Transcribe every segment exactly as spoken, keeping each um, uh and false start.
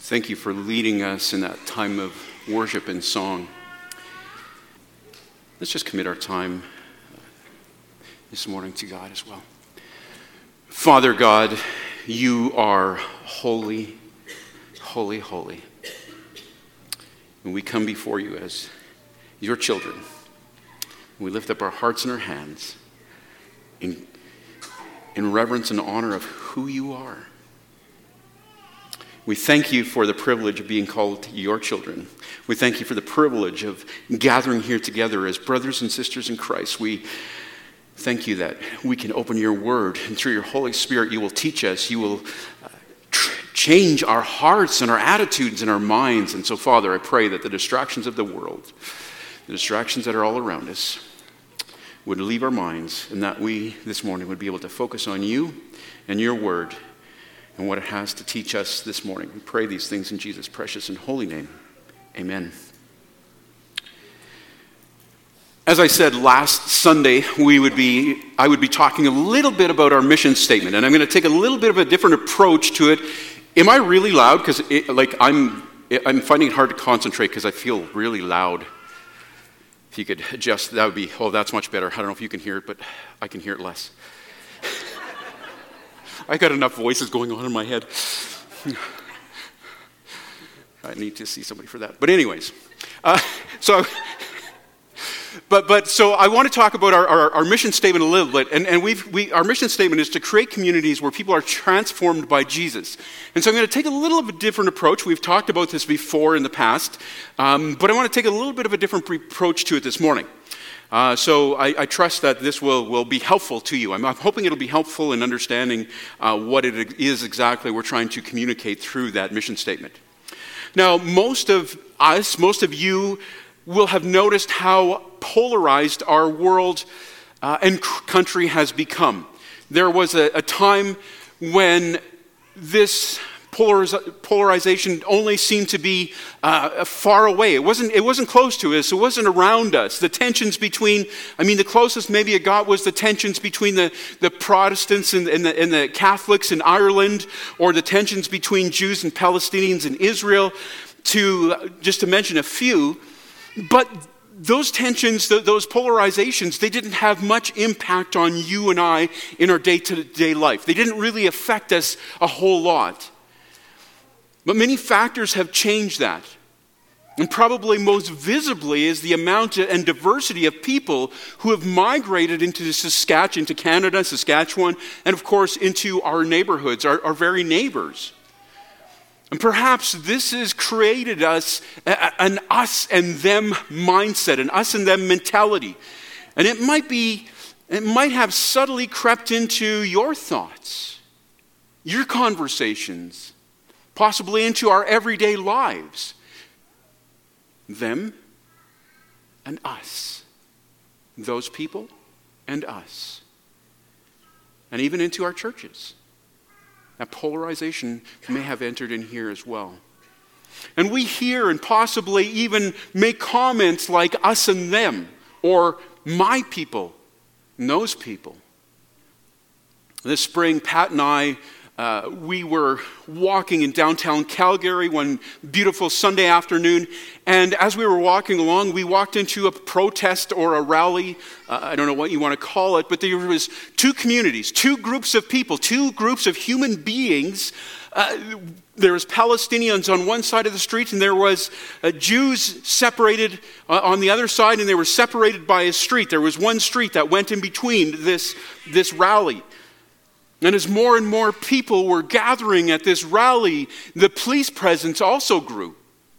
Thank you for leading us in that time of worship and song. Let's just commit our time this morning to God as well. Father God, you are holy, holy, holy. And we come before you as your children. We lift up our hearts and our hands in, in reverence and honor of who you are. We thank you for the privilege of being called your children. We thank you for the privilege of gathering here together as brothers and sisters in Christ. We thank you that we can open your word, and through your Holy Spirit you will teach us. You will uh, tr- change our hearts and our attitudes and our minds. And so, Father, I pray that the distractions of the world, the distractions that are all around us, would leave our minds, and that we this morning would be able to focus on you and your word and what it has to teach us this morning. We pray these things in Jesus' precious and holy name. Amen. As I said last Sunday, we would be I would be talking a little bit about our mission statement, and I'm going to take a little bit of a different approach to it. Am I really loud? Because like I'm I'm finding it hard to concentrate because I feel really loud. If you could adjust, that would be, oh, that's much better. I don't know if you can hear it, but I can hear it less. I got enough voices going on in my head. I need to see somebody for that. But anyways, uh, so, but but so I want to talk about our, our, our mission statement a little bit. And, and we've, we our mission statement is to create communities where people are transformed by Jesus. And so I'm going to take a little of a different approach. We've talked about this before in the past, um, but I want to take a little bit of a different approach to it this morning. Uh, so I, I trust that this will, will be helpful to you. I'm, I'm hoping it'll be helpful in understanding uh, what it is exactly we're trying to communicate through that mission statement. Now, most of us, most of you will have noticed how polarized our world uh, and country has become. There was a, a time when this polariz- polarization only seemed to be uh, far away. It wasn't, it wasn't close to us. It wasn't around us. The tensions between, I mean, the closest maybe it got was the tensions between the, the Protestants and, and, the, and the Catholics in Ireland, or the tensions between Jews and Palestinians in Israel, to just to mention a few. But those tensions, those polarizations, they didn't have much impact on you and I in our day-to-day life. They didn't really affect us a whole lot. But many factors have changed that. And probably most visibly is the amount and diversity of people who have migrated into Saskatchewan, into Canada, Saskatchewan, and of course into our neighborhoods, our, our very neighbors. And perhaps this has created us an us and them mindset, an us and them mentality. And it might be, it might have subtly crept into your thoughts, your conversations, possibly into our everyday lives. Them and us. Those people and us. And even into our churches. That polarization may have entered in here as well. And we hear and possibly even make comments like us and them, or my people and those people. This spring, Pat and I, uh, we were walking in downtown Calgary one beautiful Sunday afternoon, and as we were walking along, we walked into a protest or a rally. Uh, I don't know what you want to call it, but there was two communities, two groups of people, two groups of human beings. Uh, there was Palestinians on one side of the street, and there was uh, Jews separated uh, on the other side, and they were separated by a street. There was one street that went in between this, this rally. And as more and more people were gathering at this rally, the police presence also grew.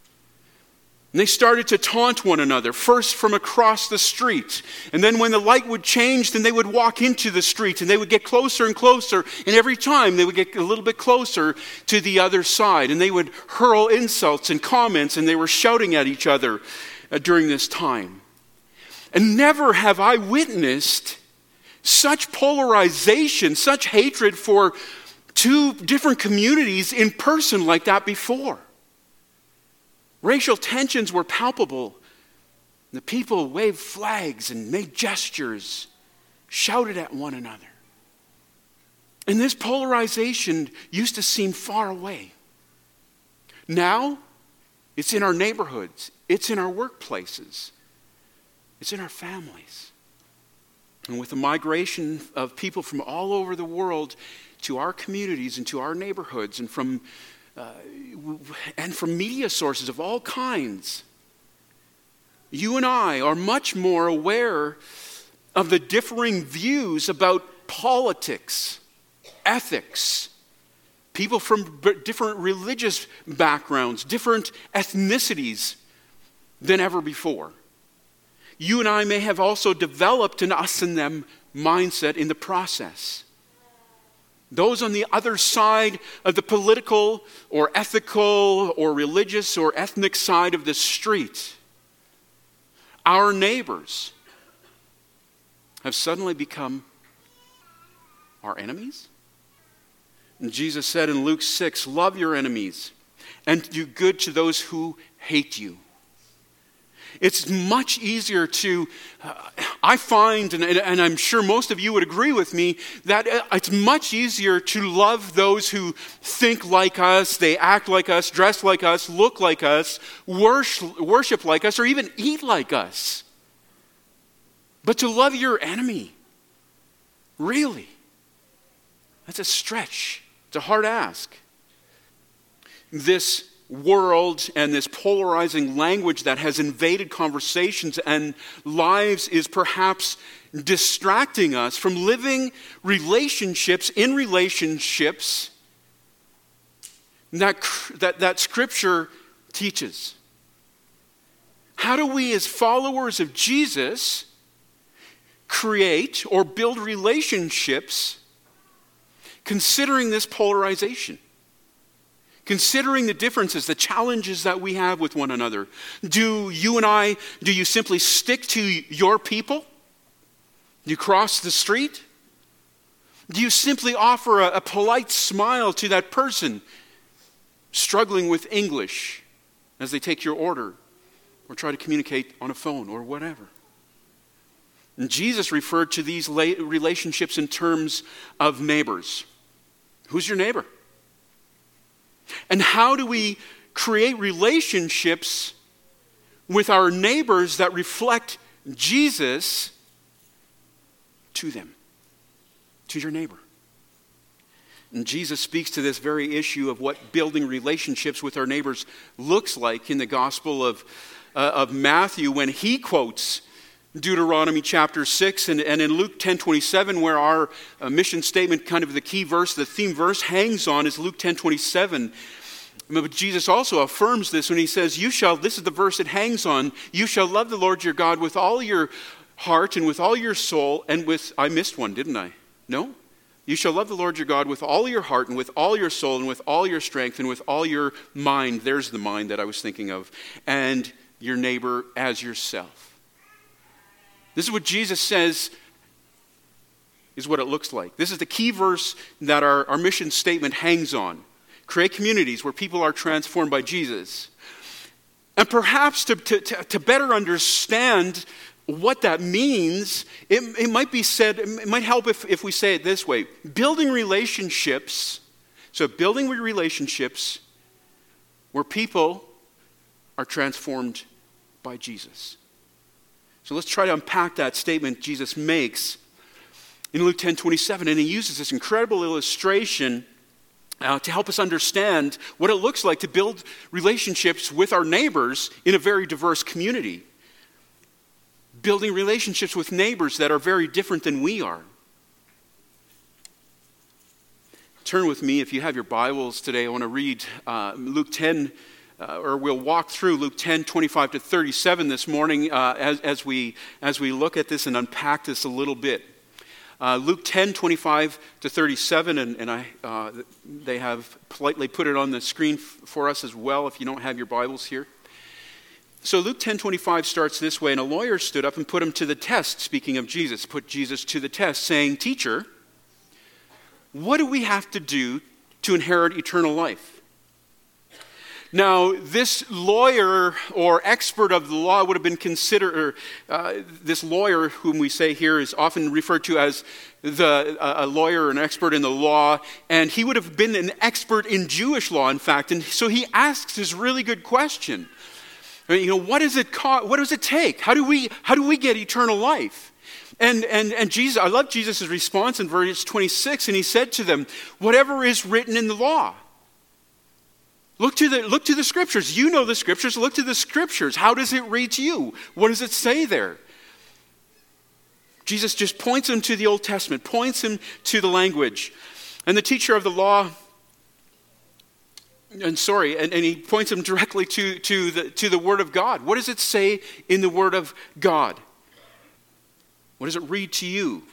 And they started to taunt one another, first from across the street. And then when the light would change, then they would walk into the street, and they would get closer and closer. And every time they would get a little bit closer to the other side. And they would hurl insults and comments, and they were shouting at each other uh, during this time. And never have I witnessed such polarization, such hatred for two different communities in person like that before. Racial tensions were palpable. The people waved flags and made gestures, shouted at one another. And this polarization used to seem far away. Now, it's in our neighborhoods. It's in our workplaces. It's in our families. And with the migration of people from all over the world to our communities and to our neighborhoods, and from uh, and from media sources of all kinds, you and I are much more aware of the differing views about politics, ethics, people from b- different religious backgrounds, different ethnicities than ever before. You and I may have also developed an us and them mindset in the process. Those on the other side of the political or ethical or religious or ethnic side of the street, our neighbors, have suddenly become our enemies? And Jesus said in Luke six, love your enemies and do good to those who hate you. It's much easier to, uh, I find, and, and I'm sure most of you would agree with me, that it's much easier to love those who think like us, they act like us, dress like us, look like us, worship, worship like us, or even eat like us. But to love your enemy, really, that's a stretch. It's a hard ask. This world and this polarizing language that has invaded conversations and lives is perhaps distracting us from living relationships in relationships that, that, that Scripture teaches. How do we, as followers of Jesus, create or build relationships considering this polarization? Considering the differences, the challenges that we have with one another. Do you and I, do you simply stick to your people? Do you cross the street? Do you simply offer a, a polite smile to that person struggling with English as they take your order or try to communicate on a phone or whatever? And Jesus referred to these relationships in terms of neighbors. Who's your neighbor? And how do we create relationships with our neighbors that reflect Jesus to them, to your neighbor? And Jesus speaks to this very issue of what building relationships with our neighbors looks like in the Gospel of, uh, of Matthew when he quotes Deuteronomy chapter six, and, and in Luke ten twenty-seven, where our uh, mission statement, kind of the key verse, the theme verse hangs on, is Luke ten twenty-seven. But Jesus also affirms this when he says, you shall, this is the verse it hangs on, you shall love the Lord your God with all your heart and with all your soul and with, I missed one, didn't I? No? You shall love the Lord your God with all your heart and with all your soul and with all your strength and with all your mind. There's the mind that I was thinking of. And your neighbor as yourself. This is what Jesus says is what it looks like. This is the key verse that our, our mission statement hangs on. Create communities where people are transformed by Jesus. And perhaps to, to, to better understand what that means, it, it might be said, it might help if, if we say it this way. Building relationships, so building relationships where people are transformed by Jesus. So let's try to unpack that statement Jesus makes in Luke ten twenty-seven. And he uses this incredible illustration uh, to help us understand what it looks like to build relationships with our neighbors in a very diverse community. Building relationships with neighbors that are very different than we are. Turn with me, if you have your Bibles today. I want to read uh, Luke ten. Uh, or we'll walk through Luke ten, twenty-five to thirty-seven this morning uh, as, as, we, as we look at this and unpack this a little bit. Uh, Luke ten, twenty-five to thirty-seven, and, and I, uh, they have politely put it on the screen f- for us as well if you don't have your Bibles here. So Luke ten, twenty-five starts this way, and a lawyer stood up and put him to the test, speaking of Jesus, put Jesus to the test, saying, Teacher, what do we have to do to inherit eternal life? Now, this lawyer or expert of the law would have been considered, or, uh, this lawyer whom we say here is often referred to as the, uh, a lawyer or an expert in the law, and he would have been an expert in Jewish law, in fact, and so he asks this really good question. I mean, you know, what does it co- what does it take? How do we, how do we get eternal life? And, and, and Jesus, I love Jesus' response in verse twenty-six, and he said to them, whatever is written in the law. Look to the look to the scriptures. You know the scriptures. Look to the scriptures. How does it read to you? What does it say there? Jesus just points him to the Old Testament, points him to the language. And the teacher of the law, and sorry, and, and he points him directly to, to, the, to the Word of God. What does it say in the Word of God? What does it read to you?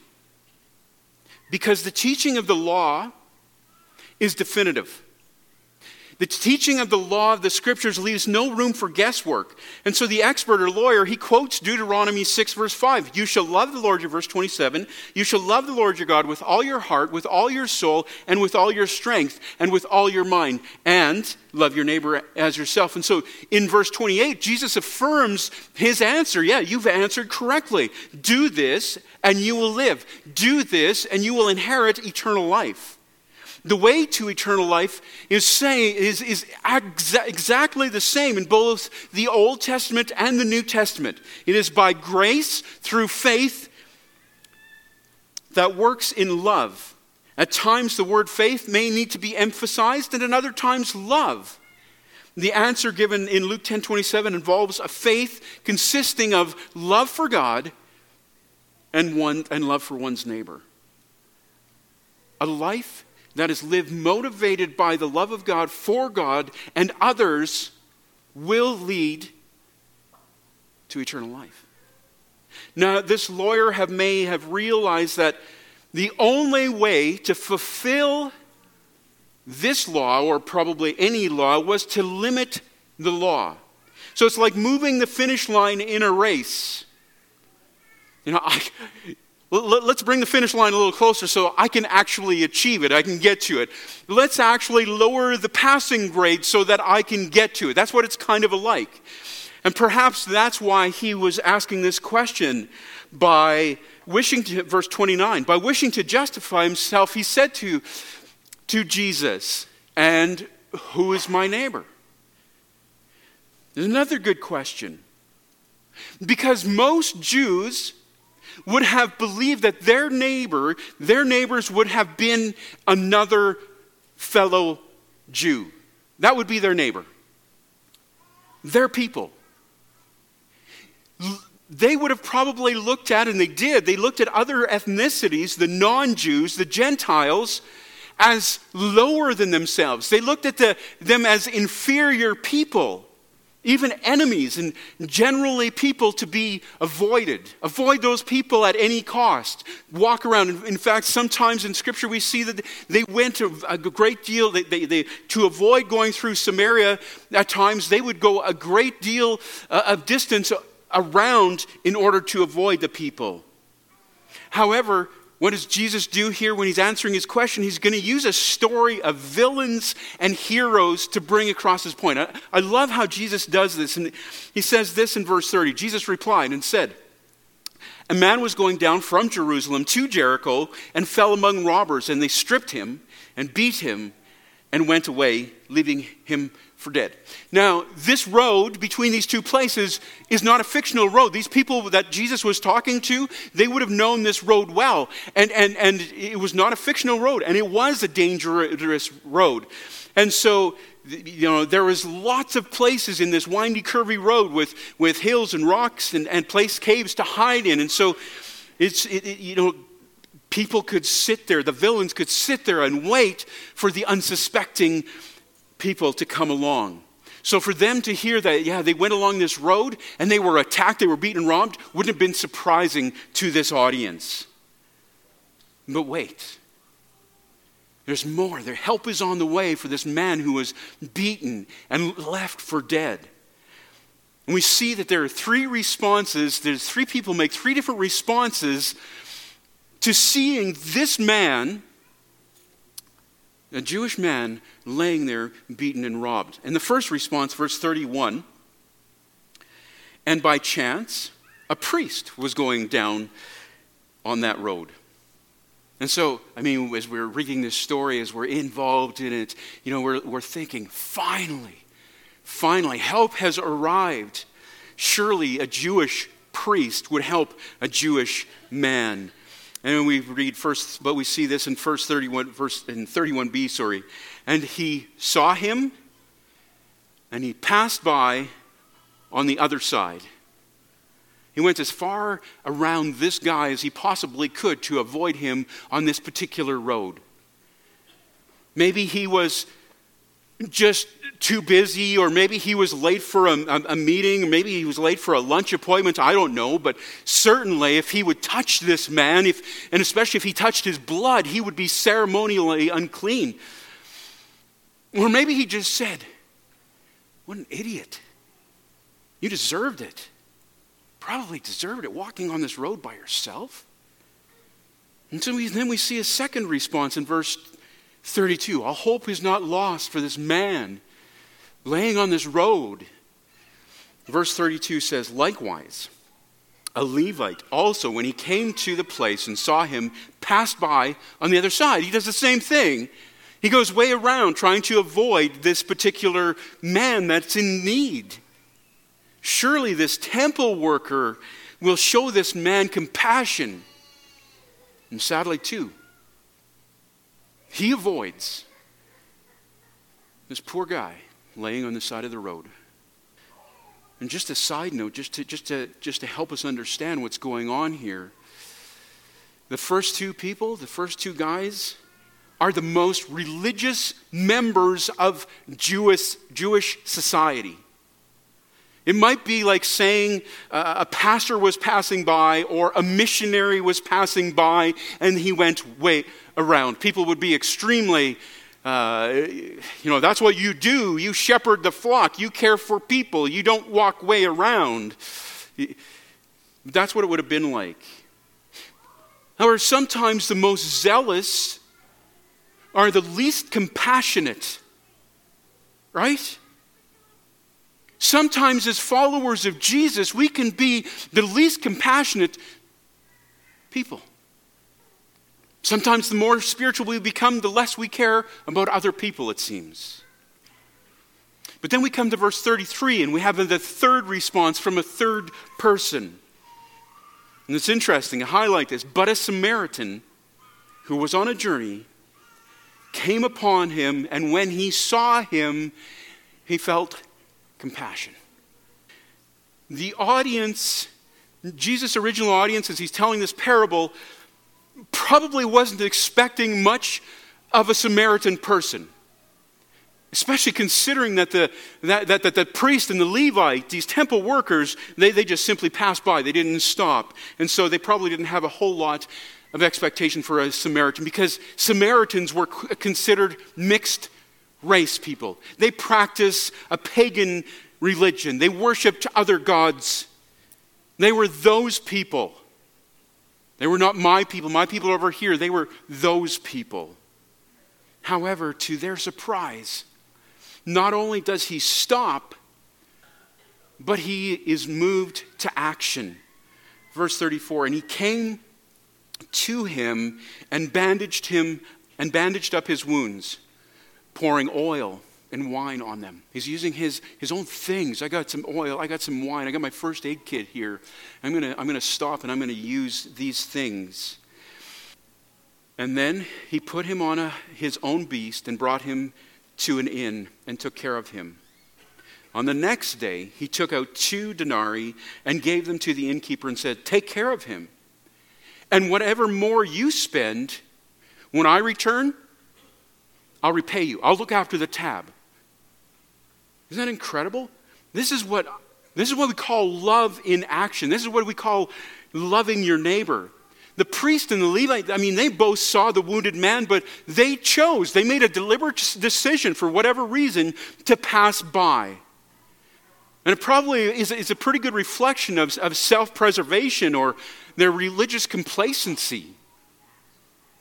Because the teaching of the law is definitive. The teaching of the law of the scriptures leaves no room for guesswork. And so the expert or lawyer, he quotes Deuteronomy six verse five. You shall love the Lord, your verse twenty-seven. You shall love the Lord your God with all your heart, with all your soul, and with all your strength, and with all your mind. And love your neighbor as yourself. And so in verse twenty-eight, Jesus affirms his answer. Yeah, you've answered correctly. Do this and you will live. Do this and you will inherit eternal life. The way to eternal life is saying is, is exa- exactly the same in both the Old Testament and the New Testament. It is by grace through faith that works in love. At times the word faith may need to be emphasized, and at other times love. The answer given in Luke ten twenty-seven involves a faith consisting of love for God and one and love for one's neighbor. A life that is lived motivated by the love of God, for God, and others will lead to eternal life. Now, this lawyer have, may have realized that the only way to fulfill this law, or probably any law, was to limit the law. So it's like moving the finish line in a race. You know, I... Let's bring the finish line a little closer so I can actually achieve it. I can get to it. Let's actually lower the passing grade so that I can get to it. That's what it's kind of like. And perhaps that's why he was asking this question by wishing to, verse twenty-nine, by wishing to justify himself, he said to, to Jesus, and who is my neighbor? There's another good question. Because most Jews would have believed that their neighbor, their neighbors would have been another fellow Jew. That would be their neighbor. Their people. They would have probably looked at, and they did, they looked at other ethnicities, the non-Jews, the Gentiles, as lower than themselves. They looked at the, them as inferior people. Even enemies, and generally people to be avoided. Avoid those people at any cost. Walk around. In fact, sometimes in Scripture we see that they went a great deal, they, they, they, to avoid going through Samaria, at times they would go a great deal uh, of distance around in order to avoid the people. However, what does Jesus do here when he's answering his question? He's going to use a story of villains and heroes to bring across his point. I, I love how Jesus does this. And he says this in verse thirty. Jesus replied and said, a man was going down from Jerusalem to Jericho and fell among robbers, and they stripped him and beat him and went away, leaving him for dead. Now, this road between these two places is not a fictional road. These people that Jesus was talking to, they would have known this road well. And, and, and it was not a fictional road, and it was a dangerous road. And so, you know, there was lots of places in this windy, curvy road with, with hills and rocks and, and place caves to hide in. And so, it's, it, it, you know, people could sit there, the villains could sit there and wait for the unsuspecting people to come along. So for them to hear that, yeah, they went along this road and they were attacked, they were beaten and robbed, wouldn't have been surprising to this audience. But wait, there's more. Their help is on the way for this man who was beaten and left for dead. And we see that there are three responses. There's three people make three different responses to seeing this man A Jewish man laying there, beaten and robbed. And the first response, verse thirty-one, and by chance, a priest was going down on that road. And so, I mean, as we're reading this story, as we're involved in it, you know, we're, we're thinking, finally, finally, help has arrived. Surely a Jewish priest would help a Jewish man. And we read first, but we see this in verse thirty-one, verse in thirty-one b, sorry. And he saw him, and he passed by on the other side. He went as far around this guy as he possibly could to avoid him on this particular road. Maybe he was just too busy, or maybe he was late for a, a, a meeting, or maybe he was late for a lunch appointment, I don't know, but certainly if he would touch this man, if, and especially if he touched his blood, he would be ceremonially unclean. Or maybe he just said, what an idiot. You deserved it. Probably deserved it, walking on this road by yourself. And so we, then we see a second response in verse thirty-two. All hope is not lost for this man laying on this road. Verse thirty-two says, likewise, a Levite also, when he came to the place and saw him, passed by on the other side. He does the same thing. He goes way around trying to avoid this particular man that's in need. Surely this temple worker will show this man compassion. And sadly too, he avoids this poor guy laying on the side of the road. And just a side note, just to, just to, just to help us understand what's going on here. The first two people, the first two guys, are the most religious members of Jewish, Jewish society. It might be like saying uh, a pastor was passing by or a missionary was passing by and he went way around. People would be extremely, uh, you know, that's what you do. You shepherd the flock. You care for people. You don't walk way around. That's what it would have been like. However, sometimes the most zealous are the least compassionate, right? Sometimes as followers of Jesus, we can be the least compassionate people. Sometimes the more spiritual we become, the less we care about other people, it seems. But then we come to verse thirty-three, and we have the third response from a third person. And it's interesting, I highlight this. But a Samaritan who was on a journey came upon him, and when he saw him, he felt compassion. The audience, Jesus' original audience, as he's telling this parable, probably wasn't expecting much of a Samaritan person. Especially considering that the that, that, that the priest and the Levite, these temple workers, they, they just simply passed by. They didn't stop. And so they probably didn't have a whole lot of expectation for a Samaritan, because Samaritans were considered mixed race people. They practiced a pagan religion. They worshiped other gods. They were those people. They were not my people. My people over here. They were those people. However, to their surprise, not only does he stop, but he is moved to action. Verse thirty-four, and he came to him and bandaged him and bandaged up his wounds, pouring oil and wine on them. He's using his, his own things. I got some oil, I got some wine, I got my first aid kit here. I'm gonna I'm gonna stop and I'm gonna use these things. And then he put him on a, his own beast and brought him to an inn and took care of him. On the next day, he took out two denarii and gave them to the innkeeper and said, take care of him. And whatever more you spend, when I return, I'll repay you. I'll look after the tab. Isn't that incredible? This is what, this is what we call love in action. This is what we call loving your neighbor. The priest and the Levite, I mean, they both saw the wounded man, but they chose, they made a deliberate decision for whatever reason to pass by. And it probably is, is a pretty good reflection of, of self-preservation or their religious complacency.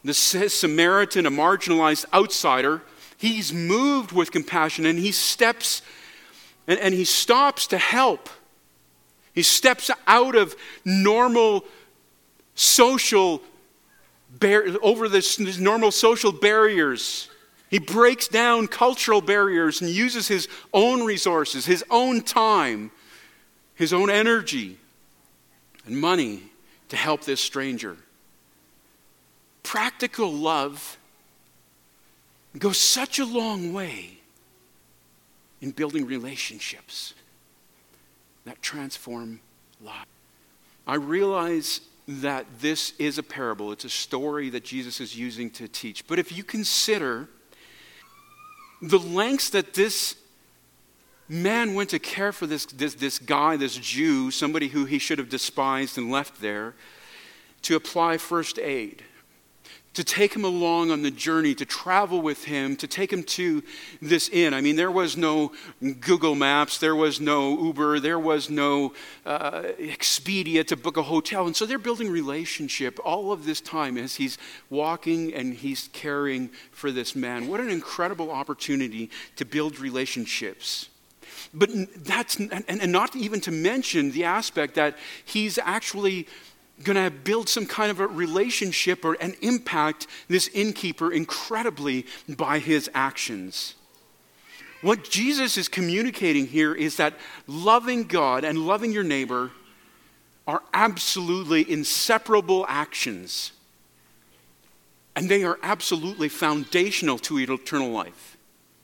the Samaritan, a marginalized outsider, he's moved with compassion and he steps and, and he stops to help. He steps out of normal social bar- over this, this normal social barriers. He breaks down cultural barriers and uses his own resources, his own time, his own energy and money to help this stranger. Practical love goes such a long way in building relationships that transform lives. I realize that this is a parable. It's a story that Jesus is using to teach. But if you consider the lengths that this man went to care for this, this, this guy, this Jew, somebody who he should have despised and left there, to apply first aid, to take him along on the journey, to travel with him, to take him to this inn. I mean, there was no Google Maps, there was no Uber, there was no uh, Expedia to book a hotel. And so they're building relationship all of this time as he's walking and he's caring for this man. What an incredible opportunity to build relationships. But that's, and, and not even to mention the aspect that he's actually going to build some kind of a relationship or an impact this innkeeper incredibly by his actions. What Jesus is communicating here is that loving God and loving your neighbor are absolutely inseparable actions. And they are absolutely foundational to eternal life.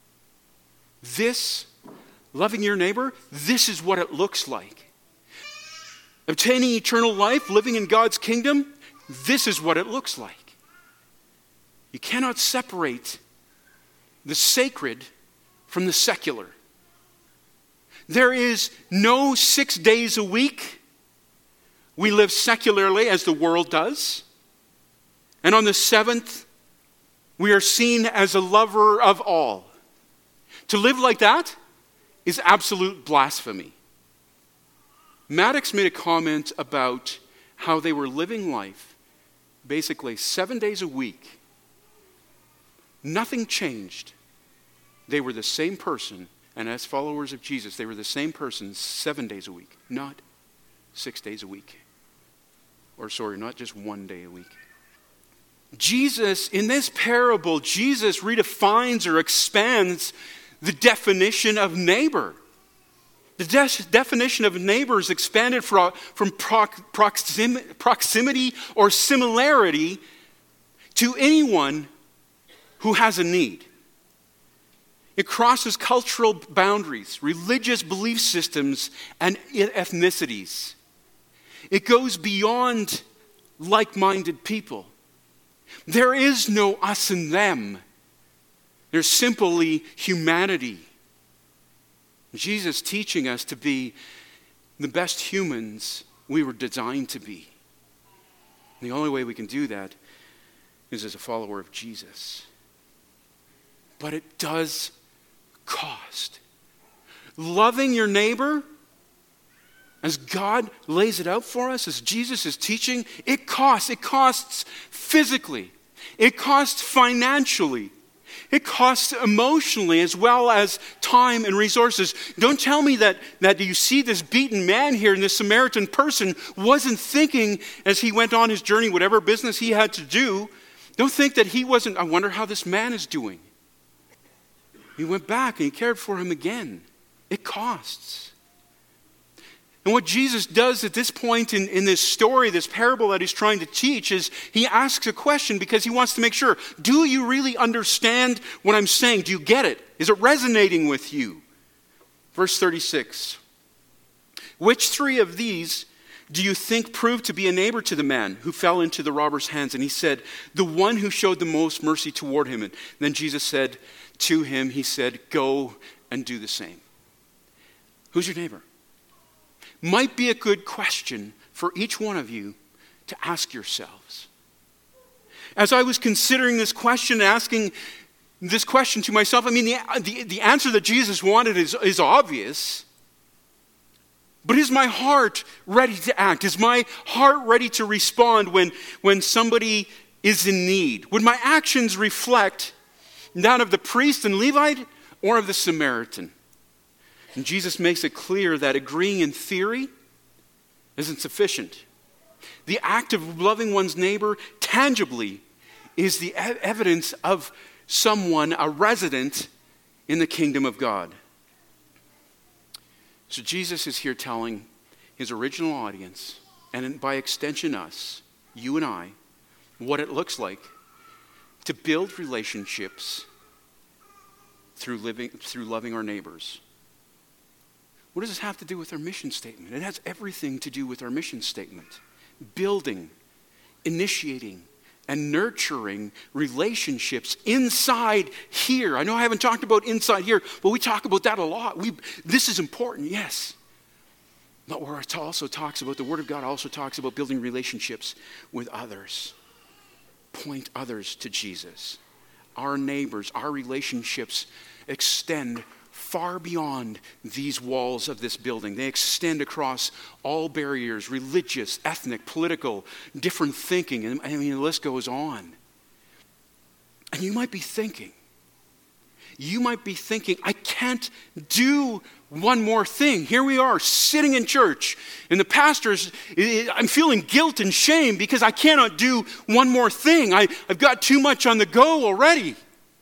This, loving your neighbor, this is what it looks like. Obtaining eternal life, living in God's kingdom, this is what it looks like. You cannot separate the sacred from the secular. There is no six days a week. We live secularly as the world does. And on the seventh, we are seen as a lover of all. To live like that is absolute blasphemy. Maddox made a comment about how they were living life basically seven days a week. Nothing changed. They were the same person, and as followers of Jesus, they were the same person seven days a week, not six days a week. Or sorry, not just one day a week. Jesus, in this parable, Jesus redefines or expands the definition of neighbor. The de- definition of neighbor is expanded from, from proc- proxim- proximity or similarity to anyone who has a need. It crosses cultural boundaries, religious belief systems, and ethnicities. It goes beyond like-minded people. There is no us and them. There's simply humanity. Jesus teaching us to be the best humans we were designed to be. And the only way we can do that is as a follower of Jesus. But it does cost. Loving your neighbor, as God lays it out for us, as Jesus is teaching, it costs. It costs physically. It costs financially. It costs emotionally as well as time and resources. Don't tell me that, that you see this beaten man here and this Samaritan person wasn't thinking as he went on his journey, whatever business he had to do. Don't think that he wasn't, I wonder how this man is doing. He went back and he cared for him again. It costs. And what Jesus does at this point in, in this story, this parable that he's trying to teach, is he asks a question because he wants to make sure, do you really understand what I'm saying? Do you get it? Is it resonating with you? Verse thirty-six. Which three of these do you think proved to be a neighbor to the man who fell into the robber's hands? And he said, the one who showed the most mercy toward him. And then Jesus said to him, he said, go and do the same. Who's your neighbor? Might be a good question for each one of you to ask yourselves. As I was considering this question, asking this question to myself, I mean, the, the, the answer that Jesus wanted is, is obvious. But is my heart ready to act? Is my heart ready to respond when, when somebody is in need? Would my actions reflect that of the priest and Levite or of the Samaritan? And Jesus makes it clear that agreeing in theory isn't sufficient. The act of loving one's neighbor tangibly is the e- evidence of someone, a resident in the kingdom of God. So Jesus is here telling his original audience, and by extension us, you and I, what it looks like to build relationships through living, through loving our neighbors. What does this have to do with our mission statement? It has everything to do with our mission statement. Building, initiating, and nurturing relationships inside here. I know I haven't talked about inside here, but we talk about that a lot. We, this is important, yes. But where it also talks about, the Word of God also talks about building relationships with others. Point others to Jesus. Our neighbors, our relationships extend far beyond these walls of this building. They extend across all barriers, religious, ethnic, political, different thinking. And I mean, the list goes on. And you might be thinking, you might be thinking, I can't do one more thing. Here we are sitting in church, and the pastor's, I'm feeling guilt and shame because I cannot do one more thing. I, I've got too much on the go already.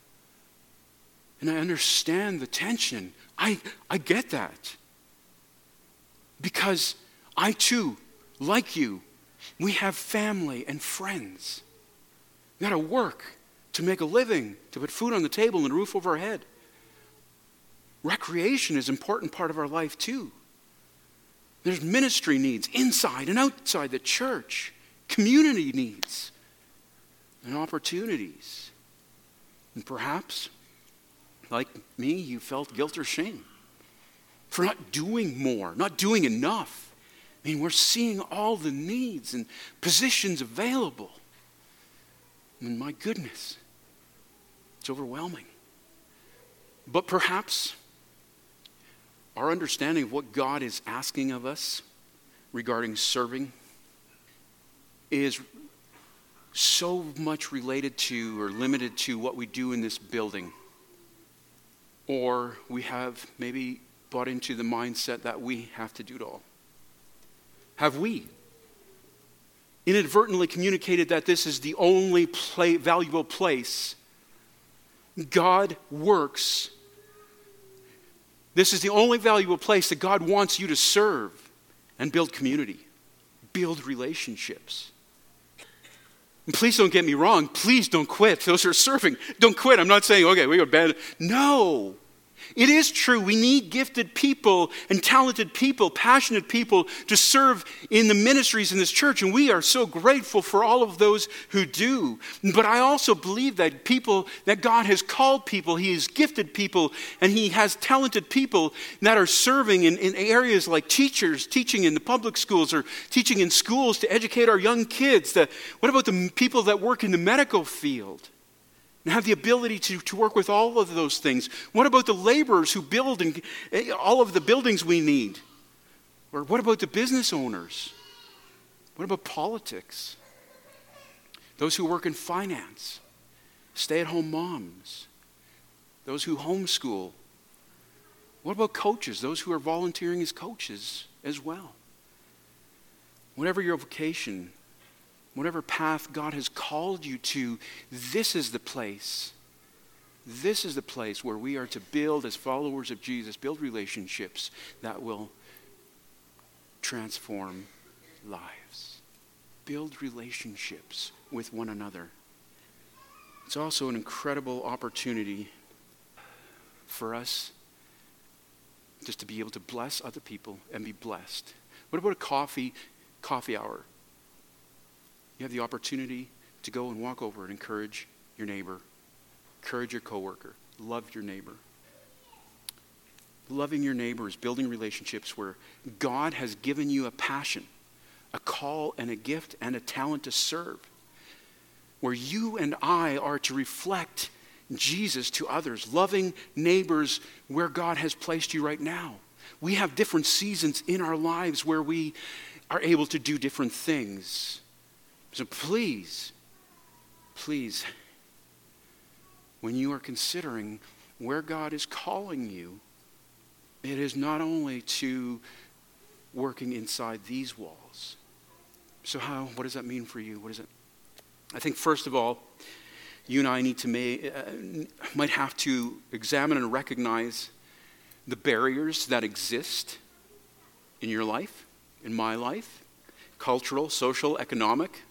And I understand the tension. I, I get that. Because I too, like you, we have family and friends. We got to work to make a living, to put food on the table and a roof over our head. Recreation is an important part of our life too. There's ministry needs inside and outside the church, community needs, and opportunities. And perhaps, like me, you felt guilt or shame for not doing more, not doing enough. I mean, we're seeing all the needs and positions available. And my goodness, it's overwhelming. But perhaps our understanding of what God is asking of us regarding serving is so much related to or limited to what we do in this building. Or we have maybe bought into the mindset that we have to do it all. Have we inadvertently communicated that this is the only play, valuable place God works? This is the only valuable place that God wants you to serve and build community, build relationships. And please don't get me wrong. Please don't quit. Those who are serving, don't quit. I'm not saying, okay, we got bad. No. It is true. We need gifted people and talented people, passionate people to serve in the ministries in this church. And we are so grateful for all of those who do. But I also believe that people, that God has called people, He has gifted people, and He has talented people that are serving in, in areas like teachers, teaching in the public schools or teaching in schools to educate our young kids. The, what about the people that work in the medical field? And have the ability to, to work with all of those things. What about the laborers who build and, all of the buildings we need? Or what about the business owners? What about politics? Those who work in finance, stay-at-home moms, those who homeschool. What about coaches, those who are volunteering as coaches as well? Whatever your vocation, whatever path God has called you to, this is the place. This is the place where we are to build, as followers of Jesus, build relationships that will transform lives. Build relationships with one another. It's also an incredible opportunity for us just to be able to bless other people and be blessed. What about a coffee, coffee hour? You have the opportunity to go and walk over and encourage your neighbor, encourage your coworker, love your neighbor. Loving your neighbor is building relationships where God has given you a passion, a call and a gift and a talent to serve, where you and I are to reflect Jesus to others, loving neighbors where God has placed you right now. We have different seasons in our lives where we are able to do different things. So please, please, when you are considering where God is calling you, it is not only to working inside these walls. So how, what does that mean for you? What is it? I think first of all, you and I need to may, uh, might have to examine and recognize the barriers that exist in your life, in my life, cultural, social, economic.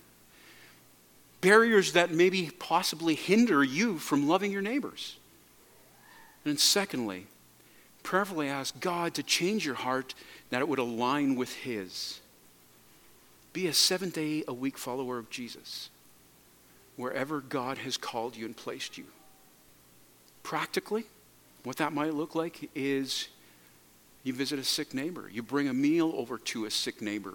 Barriers that maybe possibly hinder you from loving your neighbors. And then secondly, prayerfully ask God to change your heart that it would align with His. Be a seven-day-a-week follower of Jesus, wherever God has called you and placed you. Practically, what that might look like is you visit a sick neighbor. You bring a meal over to a sick neighbor.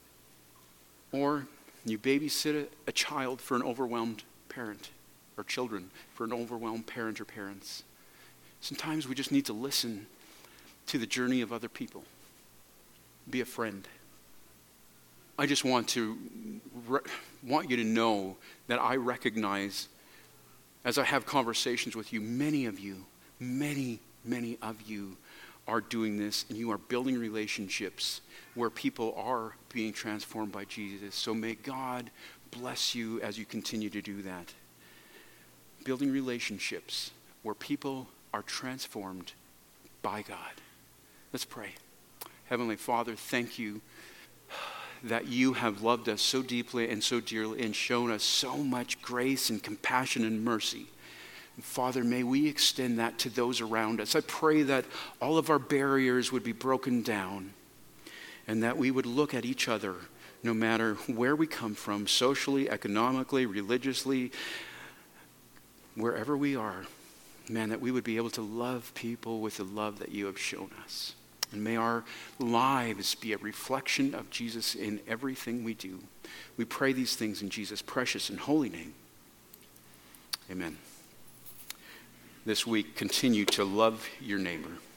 Or you babysit a, a child for an overwhelmed parent, or children for an overwhelmed parent or parents. Sometimes we just need to listen to the journey of other people. Be a friend. I just want to re- want you to know that I recognize, as I have conversations with you, many of you, many, many of you are doing this, and you are building relationships where people are being transformed by Jesus. So may God bless you as you continue to do that. Building relationships where people are transformed by God. Let's pray. Heavenly Father, thank you that you have loved us so deeply and so dearly and shown us so much grace and compassion and mercy. And Father, may we extend that to those around us. I pray that all of our barriers would be broken down and that we would look at each other no matter where we come from, socially, economically, religiously, wherever we are, man, that we would be able to love people with the love that you have shown us. And may our lives be a reflection of Jesus in everything we do. We pray these things in Jesus' precious and holy name. Amen. This week, continue to love your neighbor.